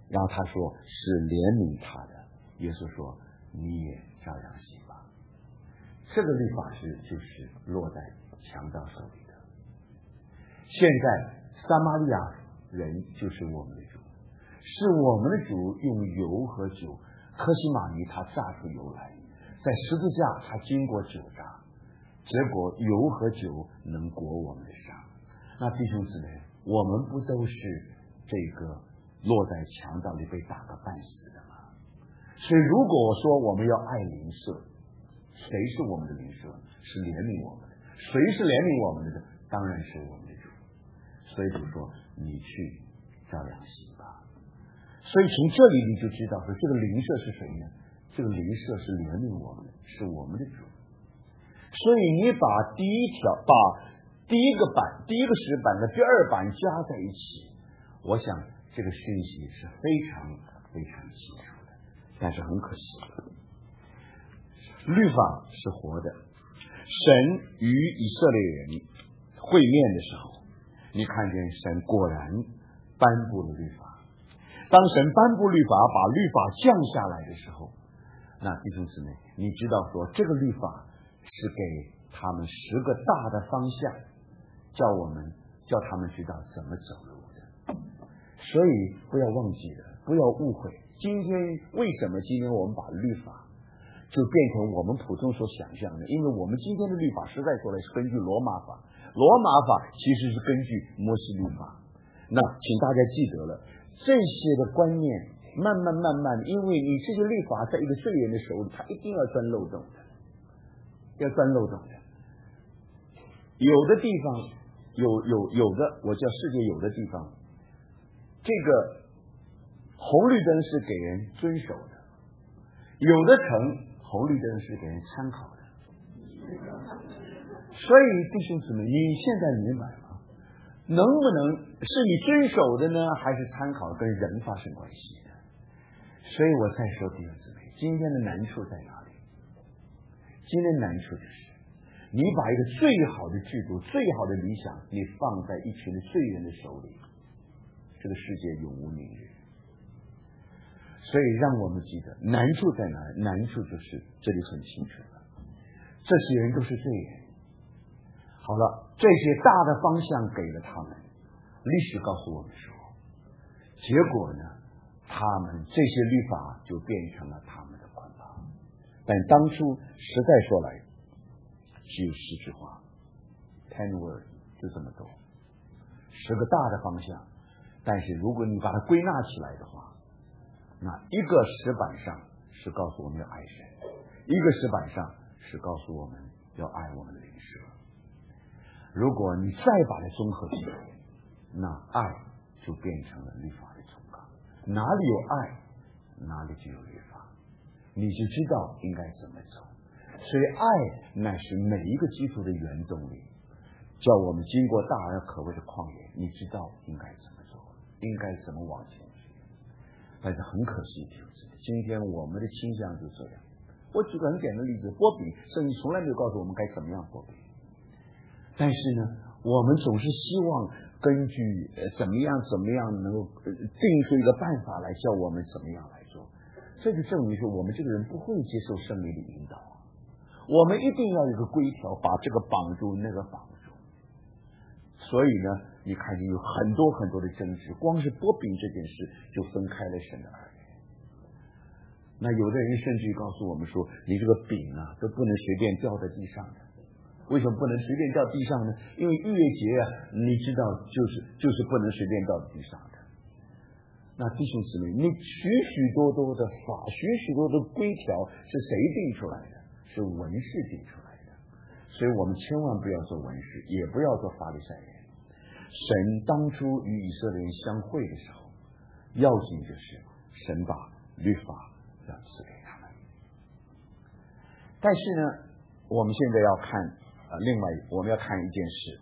然后他说是怜悯他的，耶稣说你也照样行吧。这个律法师就是落在强盗手里的。现在撒玛利亚人就是我们的主，是我们的主用油和酒，客西马尼他榨出油来，在十字架他经过酒榨，结果油和酒能裹我们的伤。那弟兄姊妹，我们不都是这个落在强盗里被打个半死的吗？所以如果我说我们要爱邻舍，谁是我们的邻舍？是怜悯我们的。谁是怜悯我们的？当然是我们的主。所以主说你去照样行吧。所以从这里你就知道说这个邻舍是谁呢？这个邻舍是怜悯我们的，是我们的主。所以你把第一个石板和第二板加在一起，我想这个讯息是非常非常清楚的。但是很可惜，律法是活的。神与以色列人会面的时候，你看见神果然颁布了律法。当神颁布律法，把律法降下来的时候，那弟兄姊妹，你知道说这个律法是给他们10个大的方向，叫他们知道怎么走路的。所以不要忘记了，不要误会。为什么今天我们把律法就变成我们普通所想象的？因为我们今天的律法实在说来是根据罗马法，罗马法其实是根据摩西律法。那请大家记得了，这些的观念慢慢，因为你这些律法在一个罪人的手里，他一定要钻漏洞的，有的地方有的，我叫世界有的地方，这个红绿灯是给人遵守的，有的城红绿灯是给人参考的。所以弟兄姊妹，你现在明白吗？能不能是你遵守的呢，还是参考跟人发生关系的？所以我再说弟兄姊妹，今天的难处在哪里？今天难处就是你把一个最好的制度、最好的理想，你放在一群的罪人的手里，这个世界永无宁日。所以让我们记得难处在哪？难处就是这里很清楚了，这些人都是罪人。好了，这些大的方向给了他们，历史告诉我们说，结果呢，他们这些律法就变成了他们的捆绑。但当初实在说来，只有10句话 ，10 words 就这么多，10个大的方向。但是如果你把它归纳起来的话，那一个石板上是告诉我们要爱神，一个石板上是告诉我们要爱我们的邻舍。如果你再把它综合起来，那爱就变成了律法的崇高。哪里有爱，哪里就有律法，你就知道应该怎么走。所以爱乃是每一个基督的原动力，叫我们经过大而可畏的旷野，你知道应该怎么做，应该怎么往前去。但是很可惜，今天我们的倾向就这样。我举个很简单的例子，波比圣经从来没有告诉我们该怎么样波比，但是呢，我们总是希望根据怎么样能够定出一个办法来，叫我们怎么样来做。这就证明说我们这个人不会接受圣灵的引导，我们一定要有一个规条，把这个绑住，那个绑住。所以呢，你看见有很多很多的争执，光是剥饼这件事就分开了神的儿女。那有的人甚至于告诉我们说，你这个饼啊都不能随便掉在地上的。为什么不能随便掉地上呢？因为逾越节啊，你知道就是不能随便掉在地上的。那弟兄姊妹，你许多的法，许多的规条是谁定出来的？是文士定出来的。所以我们千万不要做文士，也不要做法利赛人。神当初与以色列人相会的时候，要紧就是神把律法要赐给他们。但是呢，我们现在要看另外我们要看一件事。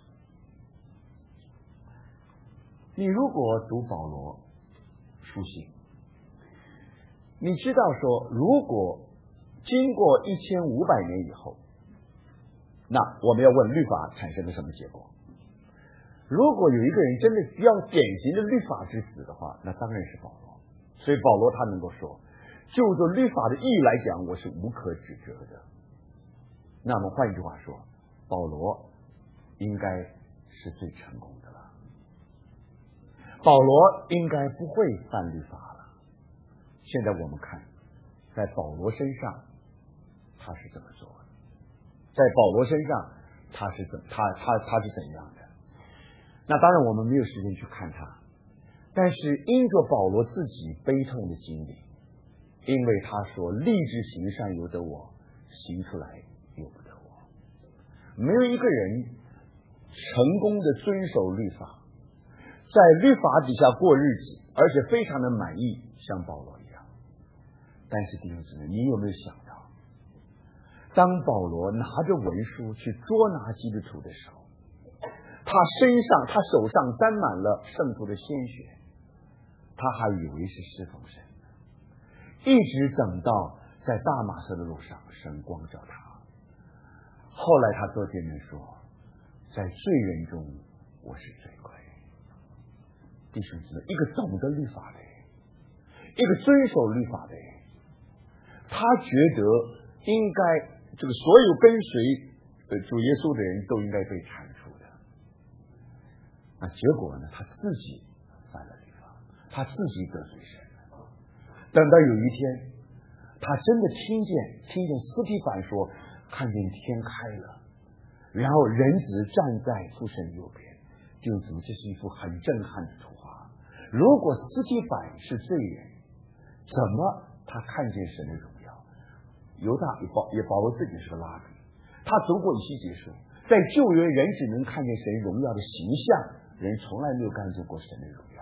你如果读保罗书信，你知道说，如果经过1500年以后，那我们要问律法产生了什么结果？如果有一个人真的比较典型的律法之子的话，那当然是保罗。 所以保罗他能够说，就着律法的意义来讲，我是无可指责的。那么换句话说，保罗应该是最成功的了。保罗应该不会犯律法了。现在我们看，在保罗身上他是怎么做的？在保罗身上他是怎样的？那当然我们没有时间去看他，但是因着保罗自己悲痛的经历，因为他说立志行善由得我，行出来由不得我。没有一个人成功的遵守律法，在律法底下过日子，而且非常的满意，像保罗一样。但是弟兄姊妹，你有没有想到，当保罗拿着文书去捉拿基督徒的时候，他手上沾满了圣徒的鲜血，他还以为是侍奉神，一直等到在大马色的路上，神光照他。后来他做见证说，在罪人中我是罪魁。弟兄姊妹，一个懂得律法的人，一个遵守律法的人，他觉得应该这个所有跟随主耶稣的人都应该被铲除的。那结果呢，他自己犯了律法，他自己得罪神了。等到有一天，他真的听见司提反说，看见天开了，然后人子站在父神右边，就怎么这是一幅很震撼的图画。如果司提反是罪人，怎么他看见神的荣耀？犹大也保罗自己是个拉比，他读过以西结书，在旧约人只能看见神荣耀的形象，人从来没有看见过神的荣耀。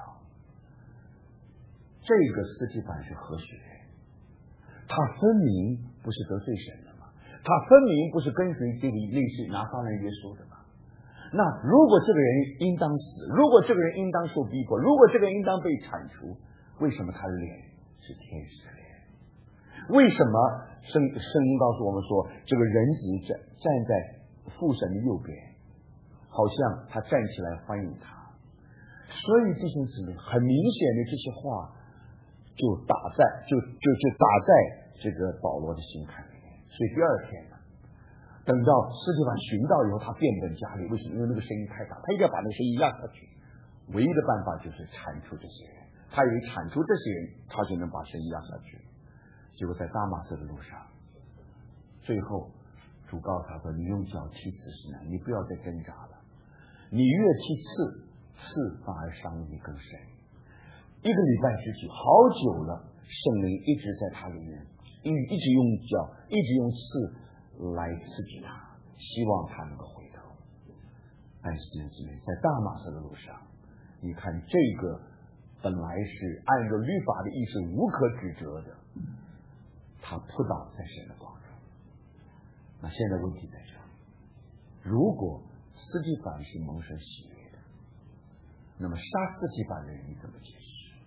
这个司提反是何许人？他分明不是得罪神的嘛，他分明不是跟随这个类似拿撒勒耶稣的嘛。那如果这个人应当死，如果这个人应当受逼迫，如果这个人应当被铲除，为什么他的脸是天使的脸？为什么圣经告诉我们说，这个人子站在父神的右边，好像他站起来欢迎他？所以弟兄姊妹，很明显的这些话就打在这个保罗的心坎里面。所以第二天呢，等到司提反寻到以后，他变本加厉。为什么？因为那个声音太大，他一定要把那个声音压下去。唯一的办法就是铲除这些人，他以为铲除这些人，他就能把声音压下去。结果在大马色的路上，最后主告诉他说，你用脚踢死石呢，你不要再挣扎了，你越踢刺反而伤你更深。一个礼拜之久，好久了，圣灵一直在他里面，一直用脚，一直用刺来刺激他，希望他能够回头。但是弟兄姊妹，在大马色的路上，你看这个本来是按照律法的意思无可指责的，他扑倒在神的光中。那现在问题在这里，如果司提反是蒙神喜悦的，那么杀司提反的人你怎么解释？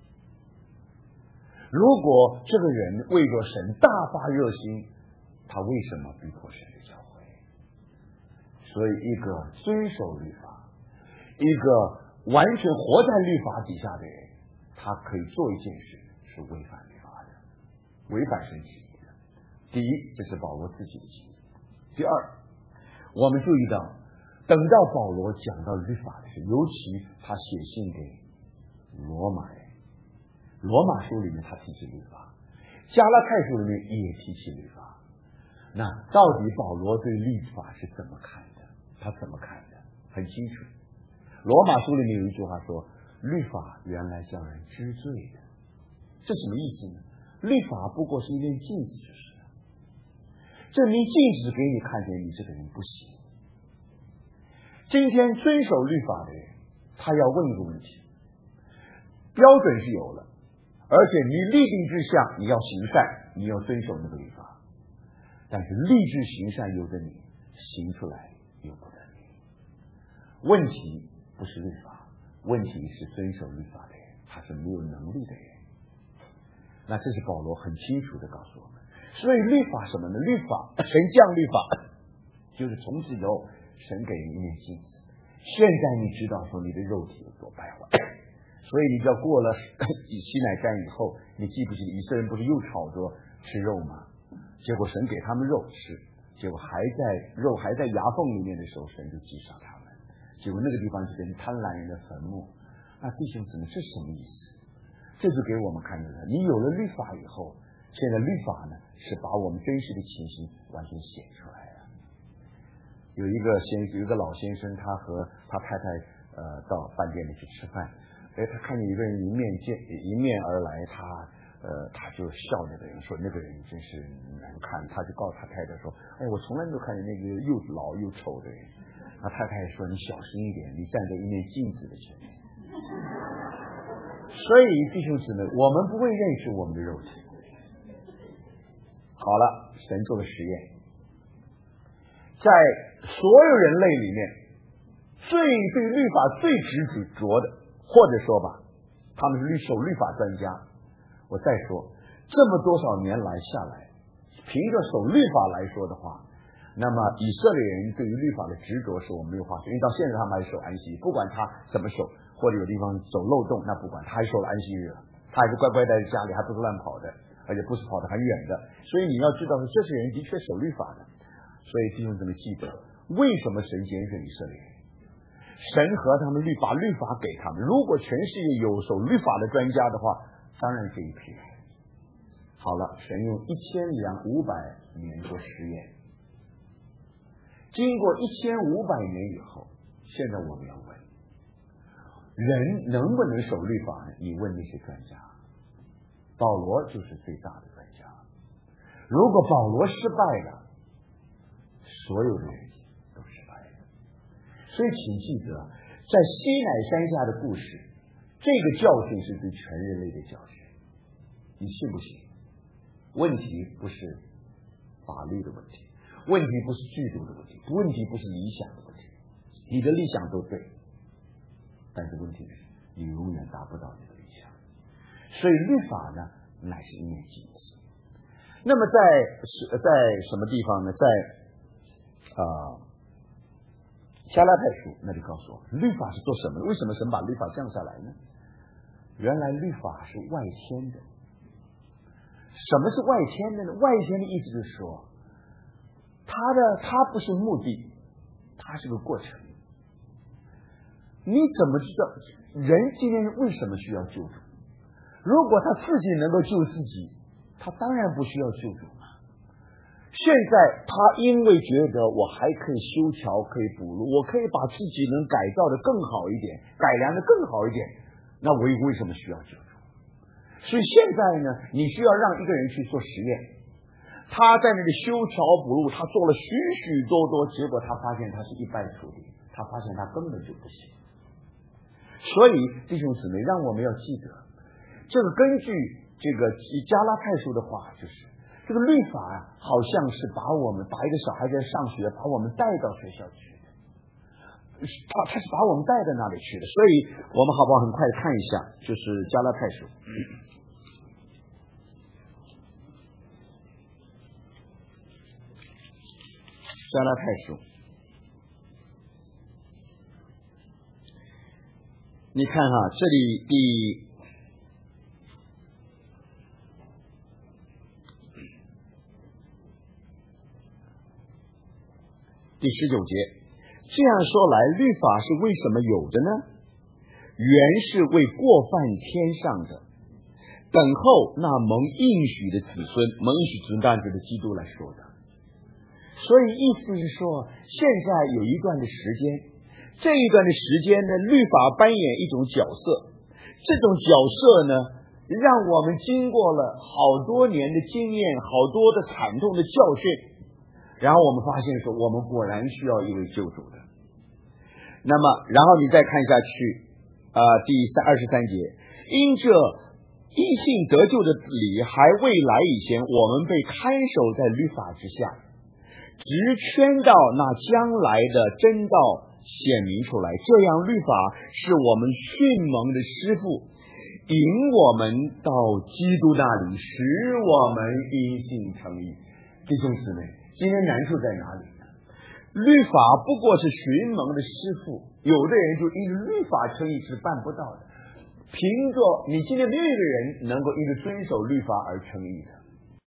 如果这个人为着神大发热心，他为什么逼迫神的教会？所以一个遵守律法，一个完全活在律法底下的人，他可以做一件事是违反律法的，违反神旨意的。第一，这是保罗自己的经历。第二，我们注意到，等到保罗讲到律法的时候，尤其他写信给罗马人，罗马书里面他提起律法，加拉太书里面也提起律法。那到底保罗对律法是怎么看的？他怎么看的？很清楚。罗马书里面有一句话说，律法原来叫人知罪的。这什么意思呢？律法不过是一面镜子就是了，这面镜子给你看见你这个人不行。今天遵守律法的人，他要问一个问题，标准是有了，而且你立定志向，你要行善，你要遵守那个律法，但是立志行善由得你，行出来由不得你。问题不是律法，问题是遵守律法的人他是没有能力的人。那这是保罗很清楚的告诉我们。所以律法什么呢？律法，神降律法，就是从此以后神给你一面镜子。现在你知道说你的肉体有多败坏， 所以你只要过了西乃山以后，你记不记得以色列人不是又吵着吃肉吗？结果神给他们肉吃，结果肉还在牙缝里面的时候，神就击杀他们，结果那个地方就变成贪婪人的坟墓。那弟兄姊妹，这是什么意思？这就给我们看到了，你有了律法以后，现在律法呢是把我们真实的情形完全显出来了。有一个老先生，他和他太太到饭店里去吃饭，他看见一个人迎面而来，他就笑那个人，说那个人真是难看，他就告诉他太太说，我从来没有看见那个又老又丑的人。他太太说，你小心一点，你站在一面镜子的前面。所以弟兄姊妹，我们不会认识我们的肉体。好了，神做了实验，在所有人类里面对律法最执着的，或者说吧，他们是守律法专家。我再说，这么多少年来下来，凭着守律法来说的话，那么以色列人对于律法的执着是我们没有话说，因为到现在他们还守安息，不管他怎么守，或者有地方走漏洞，那不管，他还守了安息日了，他还是乖乖待在家里，还不是乱跑的，而且不是跑得很远的。所以你要知道，这些人的确守律法的。所以弟兄姊妹记得，为什么神拣选以色列人？神和他们把律法给他们。如果全世界有守律法的专家的话，当然这一批人。好了，神用1500年做实验，经过1500年以后，现在我们要问，人能不能守律法呢？你问那些专家，保罗就是最大的专家。如果保罗失败了，所有的人都失败了。所以请记得，在西乃山下的故事，这个教训是对全人类的教训。你信不信？问题不是法律的问题，问题不是制度的问题，问题不是理想的问题，你的理想都对，但是问题是你永远达不到你的理想。所以律法呢，乃是一面镜子。那么在什么地方呢？在加拉太书那里告诉我，律法是做什么的？为什么神把律法降下来呢？原来律法是外天的。什么是外天的呢？外天的意思就是说，它不是目的，它是个过程。你怎么知道人今天为什么需要救主？如果他自己能够救自己，他当然不需要救主了。现在他因为觉得我还可以修桥，可以补路，我可以把自己能改造的更好一点，改良的更好一点，那我为什么需要救主？所以现在呢，你需要让一个人去做实验，他在那里修桥补路，他做了许许多多，结果他发现他是一败涂地，他发现他根本就不行。所以弟兄姊妹，让我们要记得，这个根据这个加拉太书的话，就是这个律法好像是把一个小孩在上学，把我们带到学校去的，他是把我们带到那里去的。所以我们好不好很快看一下，就是加拉太书。加拉太书，你看哈，这里第19节，这样说来，律法是为什么有的呢？原是为过犯天上的，等候那蒙应许的子孙，蒙应许子孙当然就是基督来说的。所以意思是说，现在有一段的时间，这一段的时间呢，律法扮演一种角色，这种角色呢，让我们经过了好多年的经验，好多的惨痛的教训，然后我们发现说，我们果然需要一位救主的。那么然后你再看下去第23节，因这因信得救的理还未来以前，我们被看守在律法之下，直圈到那将来的真道显明出来，这样律法是我们训蒙的师傅，引我们到基督那里，使我们因信称义。弟兄姊妹，今天难处在哪里呢？律法不过是寻蒙的师傅，有的人就因律法称义是办不到的。 凭着你今天没有一个人能够因为遵守律法而称义的。